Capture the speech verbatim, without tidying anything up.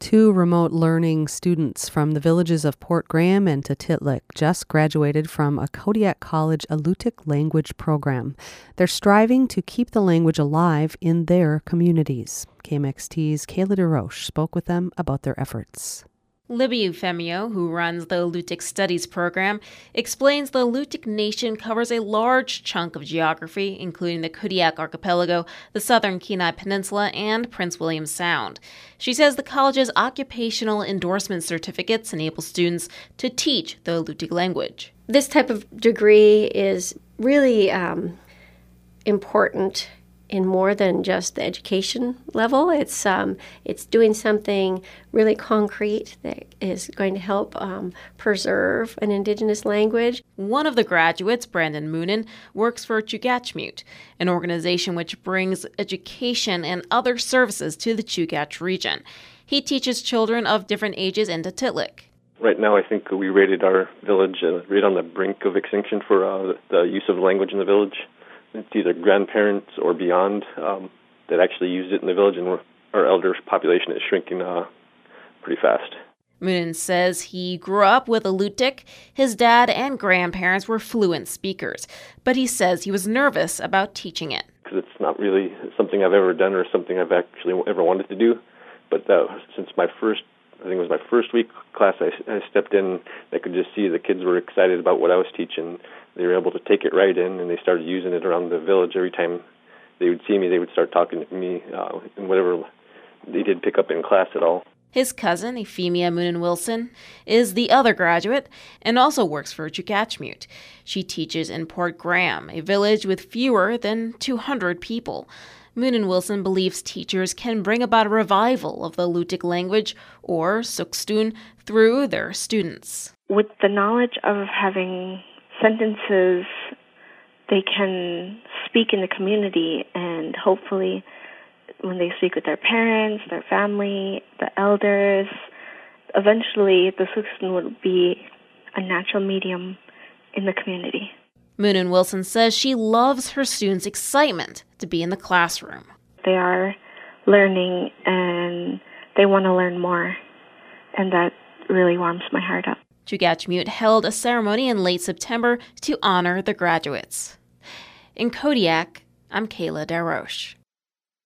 Two remote learning students from the villages of Port Graham and Tutitlic just graduated from a Kodiak College Alutiiq language program. They're striving to keep the language alive in their communities. K M X T's Kayla DeRoche spoke with them about their efforts. Libby Eufemio, who runs the Alutiiq Studies program, explains the Alutiiq Nation covers a large chunk of geography, including the Kodiak Archipelago, the southern Kenai Peninsula, and Prince William Sound. She says the college's occupational endorsement certificates enable students to teach the Alutiiq language. This type of degree is really um, important in more than just the education level. It's um, it's doing something really concrete that is going to help um, preserve an Indigenous language. One of the graduates, Brandon Moonen, works for Chugachmute, an organization which brings education and other services to the Chugach region. He teaches children of different ages in Tutitlic. Right now, I think we rated our village uh, right on the brink of extinction for uh, the use of language in the village. It's either grandparents or beyond um, that actually use it in the village, and our elder population is shrinking uh, pretty fast. Moonen says he grew up with Alutiiq. His dad and grandparents were fluent speakers, but he says he was nervous about teaching it. Because it's not really something I've ever done or something I've actually ever wanted to do. But uh, since my first, I think it was my first week class, I, I stepped in, I could just see the kids were excited about what I was teaching. They were able to take it right in, and they started using it around the village. Every time they would see me, they would start talking to me uh, and whatever they did pick up in class at all. His cousin, Eufemia Moonen Wilson, is the other graduate and also works for Chugachmute. She teaches in Port Graham, a village with fewer than two hundred people. Moonen Wilson believes teachers can bring about a revival of the Alutiiq language, or Suq'stun, through their students. With the knowledge of having sentences, they can speak in the community, and hopefully when they speak with their parents, their family, the elders, eventually the Suq'stun would be a natural medium in the community. Moonen Wilson says she loves her students' excitement to be in the classroom. They are learning and they want to learn more, and that really warms my heart up. Chugachmute held a ceremony in late September to honor the graduates. In Kodiak, I'm Kayla DeRoche.